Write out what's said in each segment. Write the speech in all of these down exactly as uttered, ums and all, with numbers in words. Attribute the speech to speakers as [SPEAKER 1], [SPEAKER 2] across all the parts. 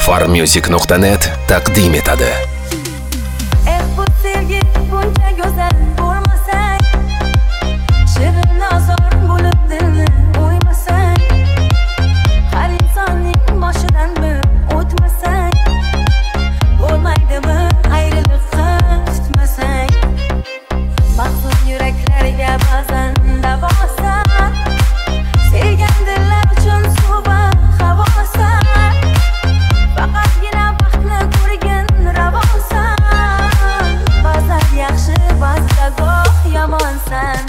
[SPEAKER 1] farmusic nuqta net taqdim etadi.
[SPEAKER 2] Eh bu sevgi buncha go'zal bo'lmasang, shirin nazar bo'lib dilni o'ymasang, har insonning boshidan bir o'tmasang, bo'lmaydimi ayriliqqa tutmasang, mahzun yuraklarga ba'zan davosan, sevgan dillar uchun suv va havosan, faqatgina baxtni ko'rgin ravosan, ba'zan yaxshi ba'zida goh yomonsan.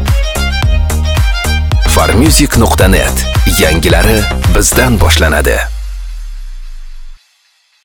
[SPEAKER 1] farmusic nuqta net yangilari bizdan boshlanadi.